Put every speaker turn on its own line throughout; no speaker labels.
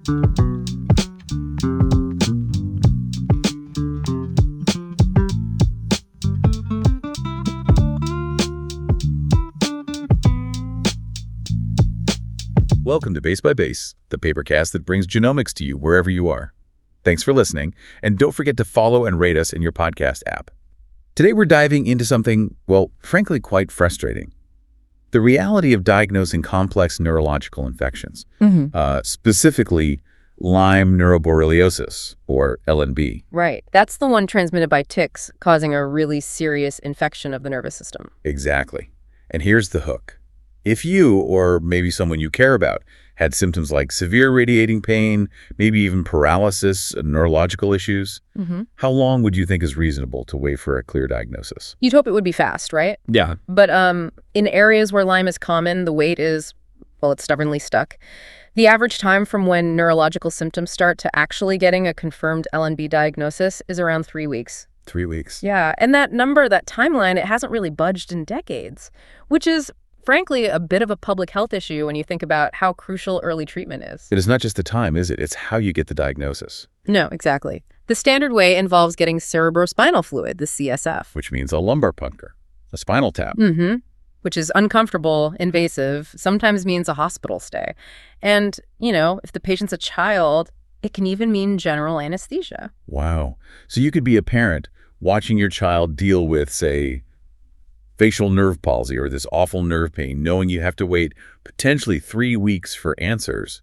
Welcome to Base by Base, the papercast that brings genomics to you wherever you are. Thanks for listening, and don't forget to follow and rate us in your podcast app. Today we're diving into something, well, frankly quite frustrating. The reality of diagnosing complex neurological infections, specifically Lyme neuroborreliosis, or LNB.
Right. That's the one transmitted by ticks, causing a really serious infection of the nervous system.
Exactly. And here's the hook. If you, or maybe someone you care about, had symptoms like severe radiating pain, maybe even paralysis, neurological issues, how long would you think is reasonable to wait for a clear diagnosis?
You'd hope it would be fast, right?
Yeah.
But in areas where Lyme is common, the wait is, well, it's stubbornly stuck. The average time from when neurological symptoms start to actually getting a confirmed LNB diagnosis is around 3 weeks.
3 weeks.
Yeah, and that number, that timeline, it hasn't really budged in decades, which is frankly a bit of a public health issue when you think about how crucial early treatment is.
It is not just the time, is it? It's how you get the diagnosis.
No, exactly. The standard way involves getting cerebrospinal fluid, the CSF.
Which means a lumbar puncture, a spinal tap.
Which is uncomfortable, invasive, sometimes means a hospital stay. And, if the patient's a child, it can even mean general anesthesia.
Wow. So you could be a parent watching your child deal with, say, facial nerve palsy or this awful nerve pain, knowing you have to wait potentially 3 weeks for answers,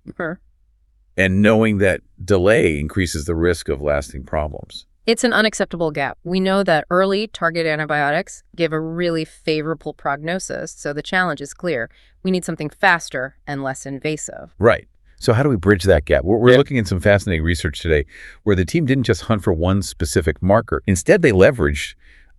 and knowing that delay increases the risk of lasting problems.
It's an unacceptable gap. We know that early targeted antibiotics give a really favorable prognosis, so the challenge is clear. We need something faster and less invasive.
Right. So how do we bridge that gap? We're looking at some fascinating research today where the team didn't just hunt for one specific marker. Instead, they leveraged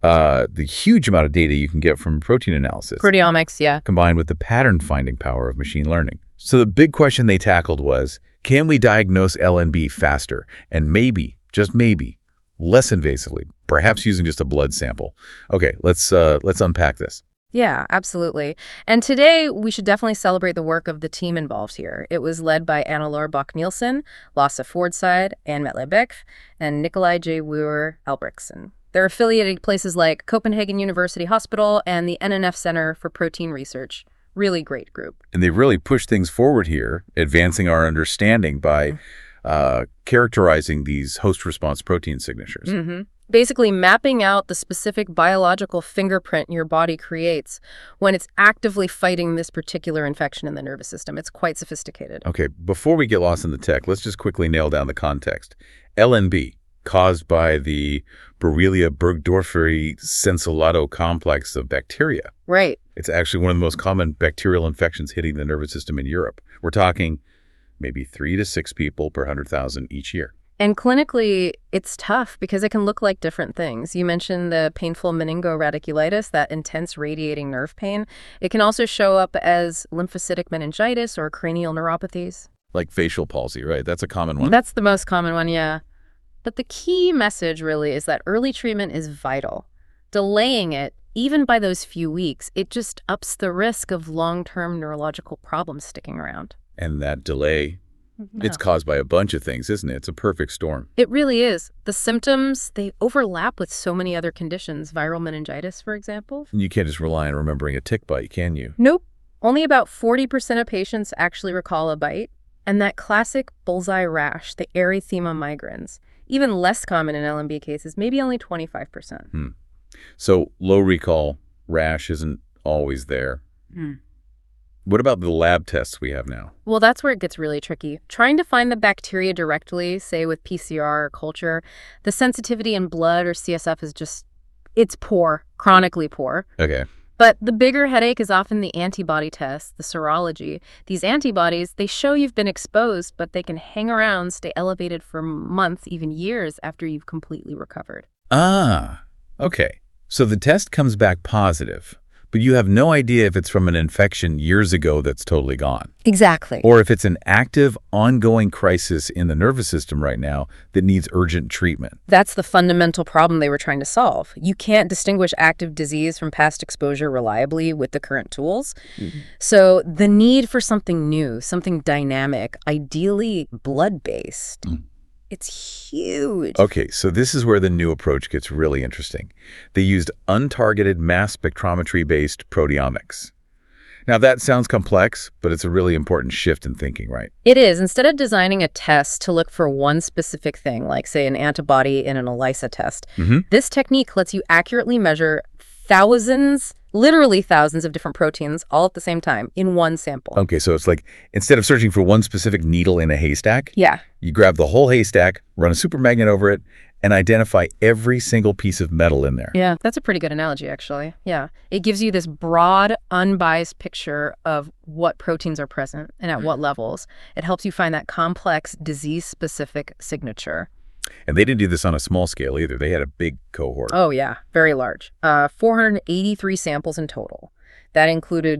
the huge amount of data you can get from protein analysis.
Proteomics, yeah.
Combined with the pattern-finding power of machine learning. So the big question they tackled was, can we diagnose LNB faster and maybe, just maybe, less invasively, perhaps using just a blood sample? Okay, let's unpack this.
Yeah, absolutely. And today, we should definitely celebrate the work of the team involved here. It was led by Anna-Laure Bock-Nielsen, Lasse Fordside, Anne Mettler-Beck, and Nikolai J. Weur Albrechtsen. They're affiliated places like Copenhagen University Hospital and the NNF Center for Protein Research. Really great group.
And they really pushed things forward here, advancing our understanding by characterizing these host response protein signatures.
Basically mapping out the specific biological fingerprint your body creates when it's actively fighting this particular infection in the nervous system. It's quite sophisticated.
Okay, before we get lost in the tech, let's just quickly nail down the context. LNB, caused by the Borrelia burgdorferi sensilato complex of bacteria.
Right.
It's actually one of the most common bacterial infections hitting the nervous system in Europe. We're talking maybe 3 to 6 people per 100,000 each year.
And clinically, it's tough because it can look like different things. You mentioned the painful meningoradiculitis, that intense radiating nerve pain. It can also show up as lymphocytic meningitis or cranial neuropathies.
Like facial palsy, right? That's a common one.
That's the most common one, yeah. But the key message really is that early treatment is vital. Delaying it, even by those few weeks, it just ups the risk of long-term neurological problems sticking around.
And that delay, it's caused by a bunch of things, isn't it? It's a perfect storm.
It really is. The symptoms, they overlap with so many other conditions. Viral meningitis, for example.
You can't just rely on remembering a tick bite, can you?
Nope. Only about 40% of patients actually recall a bite. And that classic bullseye rash, the erythema migrans, even less common in LNB cases, maybe only 25%.
So low recall rash isn't always there. What about the lab tests we have now?
Well, that's where it gets really tricky. Trying to find the bacteria directly, say with PCR or culture, the sensitivity in blood or CSF is just, it's poor, chronically poor.
Okay.
But the bigger headache is often the antibody test, the serology. These antibodies, they show you've been exposed, but they can hang around, stay elevated for months, even years after you've completely recovered.
Ah, okay. So the test comes back positive, But you have no idea if it's from an infection years ago that's totally gone.
Exactly.
Or if it's an active, ongoing crisis in the nervous system right now that needs urgent treatment.
That's the fundamental problem they were trying to solve. You can't distinguish active disease from past exposure reliably with the current tools. So the need for something new, something dynamic, ideally blood-based, it's huge.
Okay, so this is where the new approach gets really interesting. They used untargeted mass spectrometry-based proteomics. Now, that sounds complex, but it's a really important shift in thinking, right?
It is. Instead of designing a test to look for one specific thing, like, say, an antibody in an ELISA test, this technique lets you accurately measure thousands, literally thousands of different proteins all at the same time in one sample.
Okay, so it's like instead of searching for one specific needle in a haystack,
Yeah.
you grab the whole haystack, run a supermagnet over it, and identify every single piece of metal in there.
Yeah, that's a pretty good analogy, actually. Yeah. It gives you this broad, unbiased picture of what proteins are present and at what levels. It helps you find that complex, disease-specific signature.
And they didn't do this on a small scale either. They had a big cohort.
Oh, yeah, very large. 483 samples in total. That included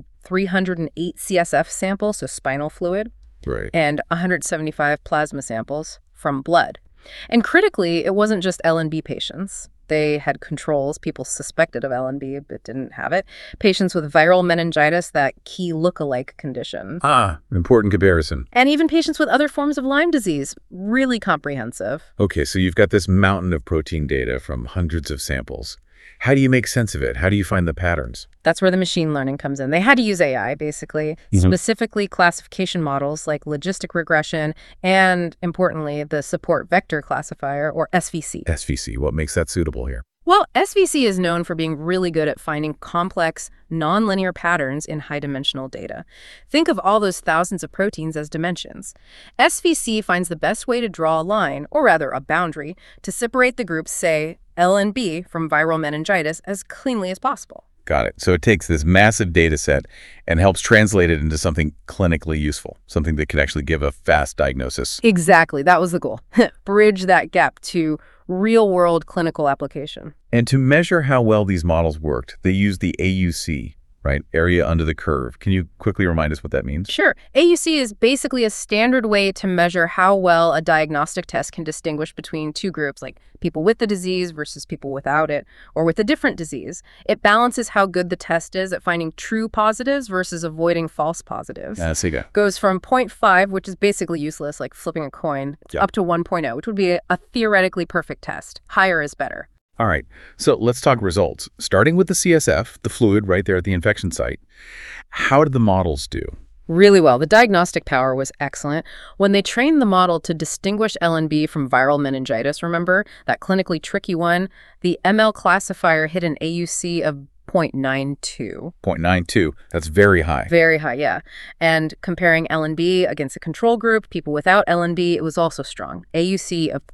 308 CSF samples, so spinal fluid,
Right.
and 175 plasma samples from blood. And critically, it wasn't just LNB patients. They had controls, people suspected of LNB but didn't have it. Patients with viral meningitis, that key look-alike condition.
Important comparison.
And even patients with other forms of Lyme disease. Really comprehensive.
Okay, so you've got this mountain of protein data from hundreds of samples. How do you make sense of it? How do you find the patterns?
That's where the machine learning comes in. They had to use AI, basically, specifically classification models like logistic regression and, importantly, the support vector classifier, or SVC.
SVC, what makes that suitable here?
Well, SVC is known for being really good at finding complex, nonlinear patterns in high-dimensional data. Think of all those thousands of proteins as dimensions. SVC finds the best way to draw a line, or rather a boundary, to separate the groups, say, L and B from viral meningitis as cleanly as possible.
Got it. So it takes this massive data set and helps translate it into something clinically useful, something that can actually give a fast diagnosis.
Exactly. That was the goal. Bridge that gap to real-world clinical application.
And to measure how well these models worked, they used the AUC, right? Area under the curve. Can you quickly remind us what that means?
Sure. AUC is basically a standard way to measure how well a diagnostic test can distinguish between two groups, like people with the disease versus people without it, or with a different disease. It balances how good the test is at finding true positives versus avoiding false positives.
Siga.
Goes from 0.5, which is basically useless, like flipping a coin, up to 1.0, which would be a theoretically perfect test. Higher is better.
All right, so let's talk results. Starting with the CSF, the fluid right there at the infection site, how did the models do?
Really well. The diagnostic power was excellent. When they trained the model to distinguish LNB from viral meningitis, remember, that clinically tricky one, the ML classifier hit an AUC of 0.92.
0.92, that's very high.
Very high, yeah. And comparing LNB against a control group, people without LNB, it was also strong. AUC of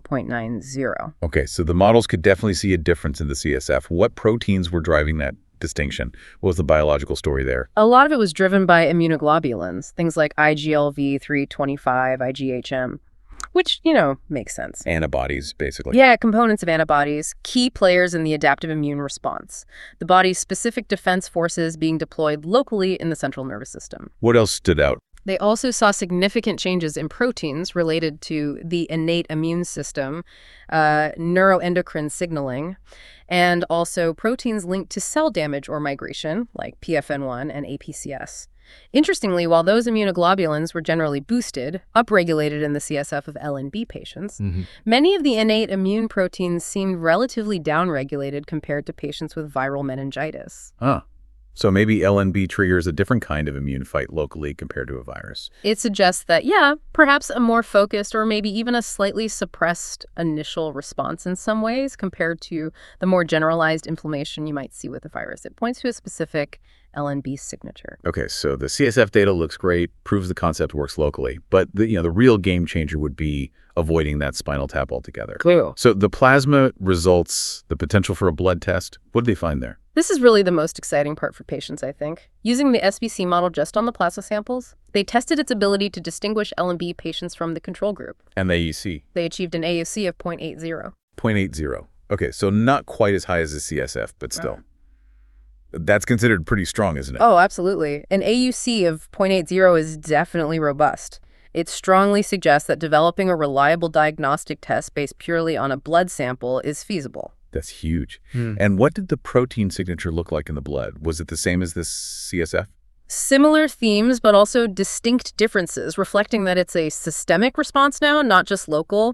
0.90.
Okay, so the models could definitely see a difference in the CSF. What proteins were driving that distinction? What was the biological story there?
A lot of it was driven by immunoglobulins, things like IGLV 325, IgHM, which, makes sense.
Antibodies, basically.
Yeah, components of antibodies, key players in the adaptive immune response. The body's specific defense forces being deployed locally in the central nervous system.
What else stood out?
They also saw significant changes in proteins related to the innate immune system, neuroendocrine signaling, and also proteins linked to cell damage or migration, like PFN1 and APCS. Interestingly, while those immunoglobulins were generally boosted, upregulated in the CSF of L and B patients, many of the innate immune proteins seemed relatively downregulated compared to patients with viral meningitis.
So maybe LNB triggers a different kind of immune fight locally compared to a virus.
It suggests that, perhaps a more focused or maybe even a slightly suppressed initial response in some ways compared to the more generalized inflammation you might see with a virus. It points to a specific LNB signature.
Okay, so the CSF data looks great, proves the concept works locally, but the real game changer would be avoiding that spinal tap altogether.
Cool.
So the plasma results, the potential for a blood test, what did they find there?
This is really the most exciting part for patients, I think. Using the SVC model just on the plasma samples, they tested its ability to distinguish LNB patients from the control group.
And the AUC?
They achieved an AUC of 0.80.
0.80. Okay, so not quite as high as the CSF, but still. That's considered pretty strong, isn't it?
Oh, absolutely. An AUC of 0.80 is definitely robust. It strongly suggests that developing a reliable diagnostic test based purely on a blood sample is feasible.
That's huge. And what did the protein signature look like in the blood? Was it the same as this CSF?
Similar themes, but also distinct differences, reflecting that it's a systemic response now, not just local.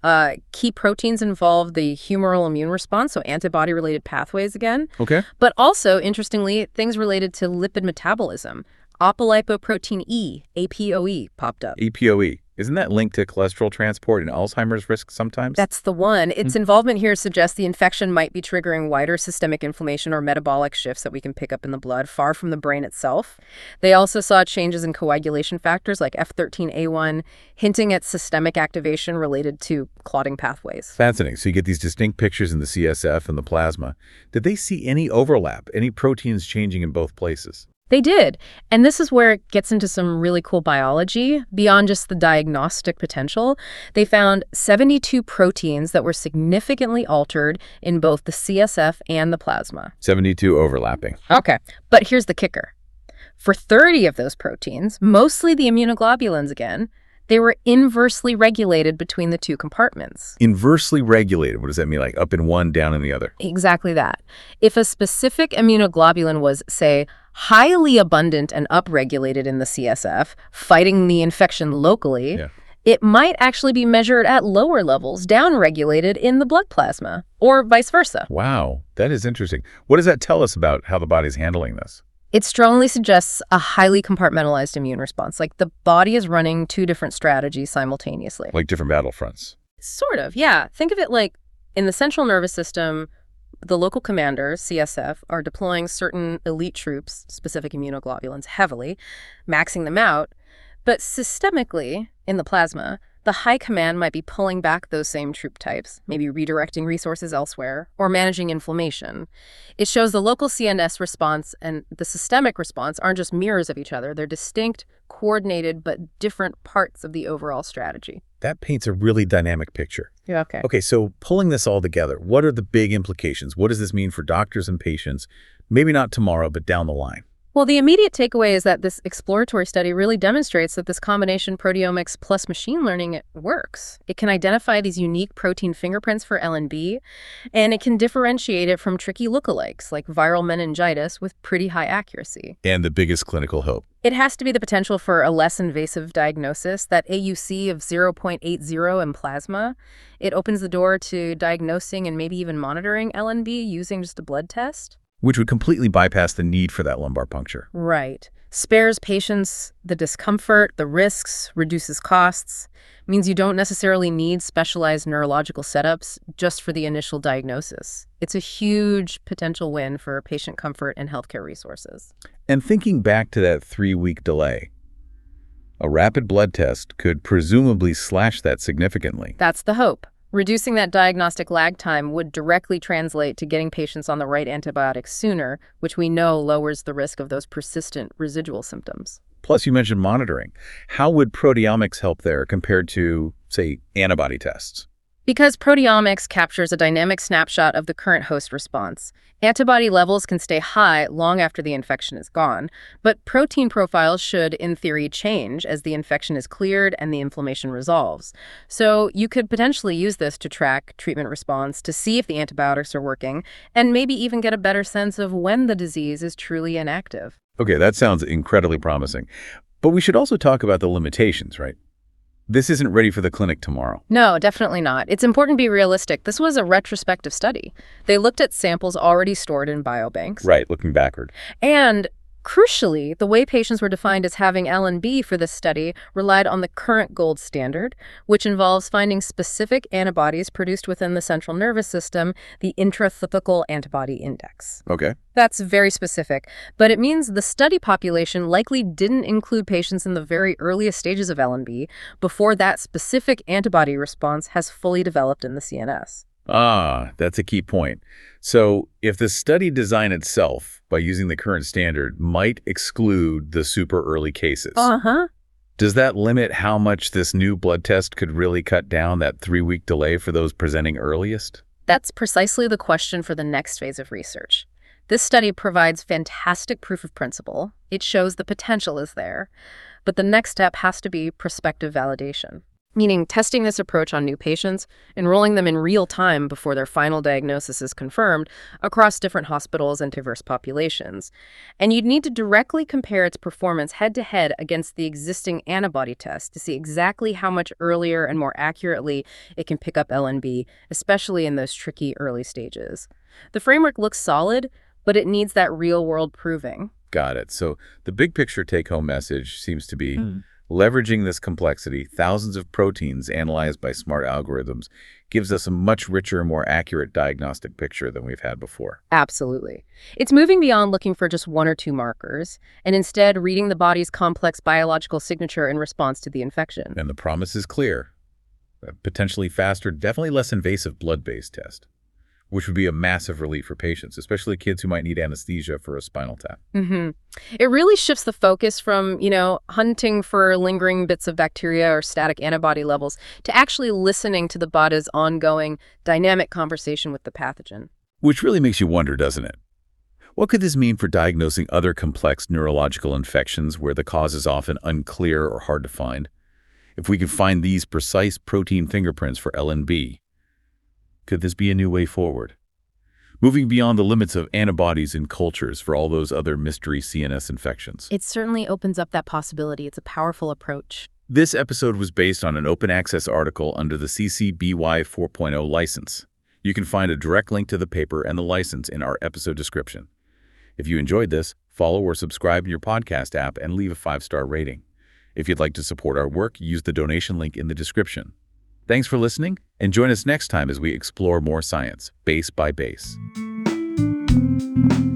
Key proteins involve the humoral immune response, so antibody-related pathways again.
Okay.
But also, interestingly, things related to lipid metabolism. Apolipoprotein E, APOE, popped up.
APOE. Isn't that linked to cholesterol transport and Alzheimer's risk sometimes?
That's the one. Its involvement here suggests the infection might be triggering wider systemic inflammation or metabolic shifts that we can pick up in the blood, far from the brain itself. They also saw changes in coagulation factors like F13A1, hinting at systemic activation related to clotting pathways.
Fascinating. So you get these distinct pictures in the CSF and the plasma. Did they see any overlap, any proteins changing in both places?
They did. And this is where it gets into some really cool biology. Beyond just the diagnostic potential, they found 72 proteins that were significantly altered in both the CSF and the plasma.
72 overlapping.
Okay, but here's the kicker. For 30 of those proteins, mostly the immunoglobulins again, they were inversely regulated between the two compartments.
Inversely regulated. What does that mean? Like up in one, down in the other?
Exactly that. If a specific immunoglobulin was, say, highly abundant and upregulated in the CSF, fighting the infection locally, it might actually be measured at lower levels, downregulated in the blood plasma, or vice versa.
Wow, that is interesting. What does that tell us about how the body's handling this?
It strongly suggests a highly compartmentalized immune response, like the body is running two different strategies simultaneously.
Like different battlefronts.
Sort of, yeah. Think of it like in the central nervous system, the local commanders, CSF, are deploying certain elite troops, specific immunoglobulins, heavily, maxing them out. But systemically, in the plasma, the high command might be pulling back those same troop types, maybe redirecting resources elsewhere, or managing inflammation. It shows the local CNS response and the systemic response aren't just mirrors of each other. They're distinct, coordinated, but different parts of the overall strategy.
That paints a really dynamic picture.
Yeah, okay.
Okay, so pulling this all together, what are the big implications? What does this mean for doctors and patients? Maybe not tomorrow, but down the line.
Well, the immediate takeaway is that this exploratory study really demonstrates that this combination proteomics plus machine learning works. It can identify these unique protein fingerprints for LNB, and it can differentiate it from tricky lookalikes like viral meningitis with pretty high accuracy.
And the biggest clinical hope.
It has to be the potential for a less invasive diagnosis, that AUC of 0.80 in plasma. It opens the door to diagnosing and maybe even monitoring LNB using just a blood test.
Which would completely bypass the need for that lumbar puncture.
Right. Spares patients the discomfort, the risks, reduces costs, means you don't necessarily need specialized neurological setups just for the initial diagnosis. It's a huge potential win for patient comfort and healthcare resources.
And thinking back to that 3-week delay, a rapid blood test could presumably slash that significantly.
That's the hope. Reducing that diagnostic lag time would directly translate to getting patients on the right antibiotics sooner, which we know lowers the risk of those persistent residual symptoms.
Plus, you mentioned monitoring. How would proteomics help there compared to, say, antibody tests?
Because proteomics captures a dynamic snapshot of the current host response, antibody levels can stay high long after the infection is gone, but protein profiles should, in theory, change as the infection is cleared and the inflammation resolves. So you could potentially use this to track treatment response, to see if the antibiotics are working, and maybe even get a better sense of when the disease is truly inactive.
Okay, that sounds incredibly promising. But we should also talk about the limitations, right? This isn't ready for the clinic tomorrow.
No, definitely not. It's important to be realistic. This was a retrospective study. They looked at samples already stored in biobanks.
Right, looking backward.
And crucially, the way patients were defined as having LNB for this study relied on the current gold standard, which involves finding specific antibodies produced within the central nervous system, the intrathecal antibody index.
Okay.
That's very specific, but it means the study population likely didn't include patients in the very earliest stages of LNB before that specific antibody response has fully developed in the CNS.
Ah, that's a key point. So if the study design itself, by using the current standard, might exclude the super early cases, does that limit how much this new blood test could really cut down that 3-week delay for those presenting earliest?
That's precisely the question for the next phase of research. This study provides fantastic proof of principle. It shows the potential is there. But the next step has to be prospective validation, meaning testing this approach on new patients, enrolling them in real time before their final diagnosis is confirmed across different hospitals and diverse populations. And you'd need to directly compare its performance head-to-head against the existing antibody test to see exactly how much earlier and more accurately it can pick up LNB, especially in those tricky early stages. The framework looks solid, but it needs that real-world proving.
Got it. So the big picture take-home message seems to be leveraging this complexity, thousands of proteins analyzed by smart algorithms, gives us a much richer, more accurate diagnostic picture than we've had before.
Absolutely. It's moving beyond looking for just one or two markers, and instead reading the body's complex biological signature in response to the infection.
And the promise is clear. A potentially faster, definitely less invasive blood-based test, which would be a massive relief for patients, especially kids who might need anesthesia for a spinal tap.
It really shifts the focus from, hunting for lingering bits of bacteria or static antibody levels to actually listening to the body's ongoing dynamic conversation with the pathogen.
Which really makes you wonder, doesn't it? What could this mean for diagnosing other complex neurological infections where the cause is often unclear or hard to find? If we could find these precise protein fingerprints for LNB, could this be a new way forward? Moving beyond the limits of antibodies in cultures for all those other mystery CNS infections.
It certainly opens up that possibility. It's a powerful approach.
This episode was based on an open access article under the CC BY 4.0 license. You can find a direct link to the paper and the license in our episode description. If you enjoyed this, follow or subscribe in your podcast app and leave a 5-star rating. If you'd like to support our work, use the donation link in the description. Thanks for listening, and join us next time as we explore more science, base by base.